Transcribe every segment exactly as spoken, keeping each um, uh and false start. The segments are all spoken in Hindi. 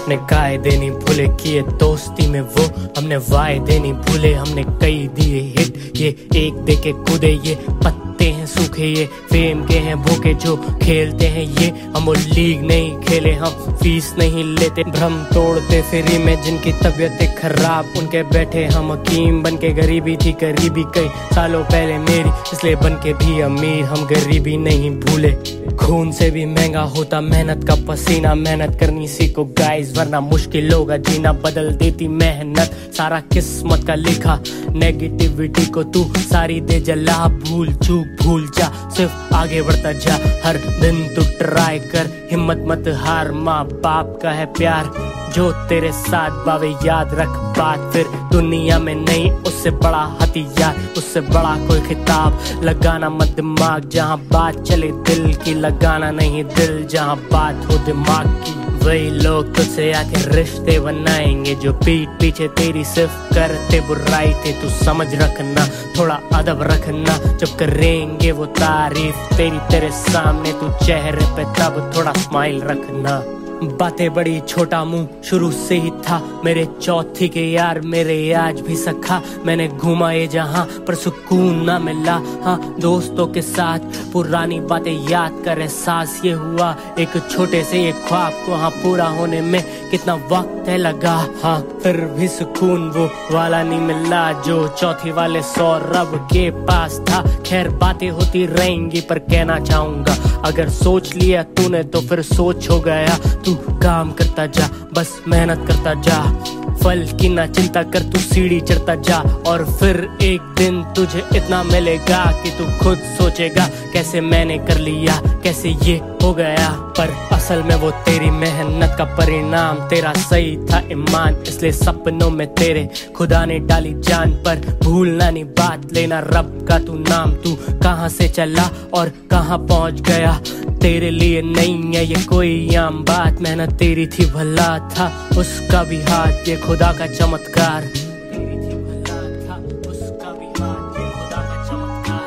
अपने कायदे नहीं भूले, किए दोस्ती में वो हमने वायदे नहीं भूले। हमने कई दिए हिट, ये एक दे के कूदे, ये पत्ते हैं सूखे, ये फेम के हैं भूखे। जो खेलते हैं ये हम वो लीग नहीं खेले, हम फीस नहीं लेते, भ्रम तोड़ते फ्री में। जिनकी तबीयतें खराब उनके बैठे हम हकीम बन के। गरीबी थी गरीबी कई सालों पहले मेरी, इसलिए बन के भी अमीर हम गरीबी नहीं भूले। खून से भी महंगा होता मेहनत का पसीना, मेहनत करनी सीखो गाइस वरना मुश्किल होगा जीना। बदल देती मेहनत सारा किस्मत का लिखा, नेगेटिविटी को तू सारी दे जला। भूल चूक भूल जा, सिर्फ आगे बढ़ता जा, हर दिन तू ट्राई कर, हिम्मत मत हार। माँ बाप का है प्यार जो तेरे साथ बावे, याद रख बात फिर दुनिया में नहीं उससे बड़ा हथियार, उससे बड़ा कोई खिताब। लगाना मत दिमाग जहाँ बात चले दिल की, लगाना नहीं दिल जहाँ बात हो दिमाग की। वही लोग तुझसे आके रिश्ते बनाएंगे जो पीठ पीछे तेरी सिर्फ करते बुराई थे। तू समझ रखना, थोड़ा अदब रखना, जब करेंगे वो तारीफ तेरी तेरे सामने, तू चेहरे पे तब थोड़ा स्माइल रखना। बातें बड़ी छोटा मुंह शुरू से ही था, मेरे चौथी के यार मेरे आज भी सखा। मैंने घूमा ये जहां पर सुकून ना मिला, हाँ दोस्तों के साथ पुरानी बातें याद कर एहसास ये हुआ एक छोटे से एक ख्वाब को हाँ पूरा होने में कितना वक्त है लगा। हाँ फिर भी सुकून वो वाला नहीं मिला जो चौथी वाले सौरभ के पास था। खैर बातें होती रहेंगी पर कहना चाहूंगा, अगर सोच लिया तूने तो फिर सोच हो गया। तू काम करता जा, बस मेहनत करता जा, फल की ना चिंता कर, तू सीढ़ी चढ़ता जा। और फिर एक दिन तुझे इतना मिलेगा कि तू खुद सोचेगा कैसे मैंने कर लिया, कैसे ये हो गया। पर असल में वो तेरी मेहनत का परिणाम, तेरा सही था ईमान, इसलिए सपनों में तेरे खुदा ने डाली जान। पर भूलना नहीं बात, लेना रब का तू नाम। तू कहाँ से चला और कहाँ पहुँच गया, तेरे लिए नहीं है ये कोई आम बात। मेहनत तेरी थी भला था उसका भी हाथ, ये खुदा का चमत्कार। तेरी थी भला था उसका भी हाथ, ये खुदा का चमत्कार।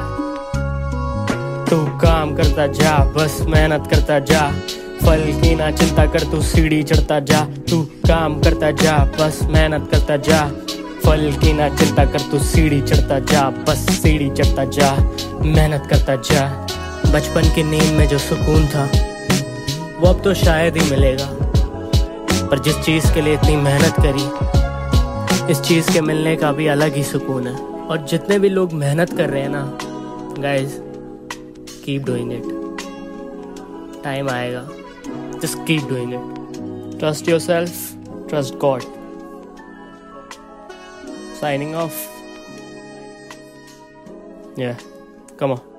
तू काम करता जा, बस मेहनत करता जा, फल की ना चिंता कर, तू सीढ़ी चढ़ता जा। तू काम करता जा, बस मेहनत करता जा, फल की ना चिंता कर, तू सीढ़ी चढ़ता जा, बस सीढ़ी चढ़ता जा, मेहनत करता जा। बचपन की नींद में जो सुकून था वो अब तो शायद ही मिलेगा, पर जिस चीज के लिए इतनी मेहनत करी इस चीज के मिलने का भी अलग ही सुकून है। और जितने भी लोग मेहनत कर रहे हैं ना guys, keep doing it, time आएगा, just keep doing it, trust yourself, trust God. Signing off, yeah, come on.